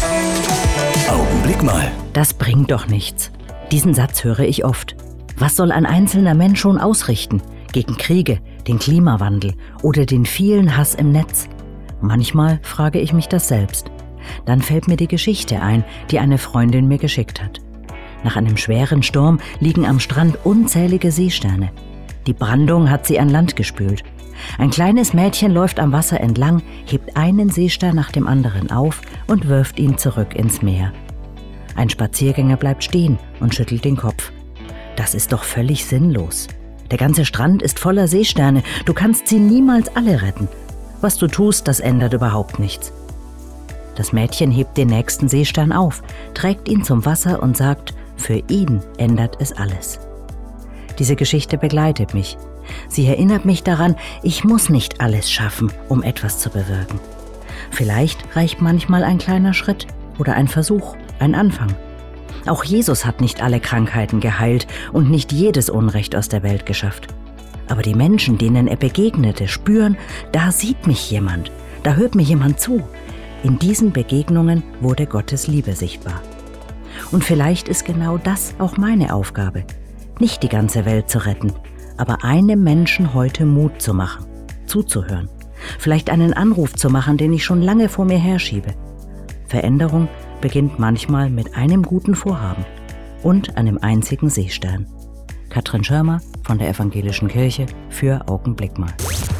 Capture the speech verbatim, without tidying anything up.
Augenblick mal. Das bringt doch nichts. Diesen Satz höre ich oft. Was soll ein einzelner Mensch schon ausrichten? Gegen Kriege, den Klimawandel oder den vielen Hass im Netz? Manchmal frage ich mich das selbst. Dann fällt mir die Geschichte ein, die eine Freundin mir geschickt hat. Nach einem schweren Sturm liegen am Strand unzählige Seesterne. Die Brandung hat sie an Land gespült. Ein kleines Mädchen läuft am Wasser entlang, hebt einen Seestern nach dem anderen auf und wirft ihn zurück ins Meer. Ein Spaziergänger bleibt stehen und schüttelt den Kopf. Das ist doch völlig sinnlos. Der ganze Strand ist voller Seesterne. Du kannst sie niemals alle retten. Was du tust, das ändert überhaupt nichts. Das Mädchen hebt den nächsten Seestern auf, trägt ihn zum Wasser und sagt, für ihn ändert es alles. Diese Geschichte begleitet mich. Sie erinnert mich daran, ich muss nicht alles schaffen, um etwas zu bewirken. Vielleicht reicht manchmal ein kleiner Schritt oder ein Versuch, ein Anfang. Auch Jesus hat nicht alle Krankheiten geheilt und nicht jedes Unrecht aus der Welt geschafft. Aber die Menschen, denen er begegnete, spüren, da sieht mich jemand, da hört mir jemand zu. In diesen Begegnungen wurde Gottes Liebe sichtbar. Und vielleicht ist genau das auch meine Aufgabe. Nicht die ganze Welt zu retten, aber einem Menschen heute Mut zu machen, zuzuhören. Vielleicht einen Anruf zu machen, den ich schon lange vor mir herschiebe. Veränderung beginnt manchmal mit einem guten Vorhaben und einem einzigen Seestern. Katrin Schirmer von der Evangelischen Kirche für Augenblick mal.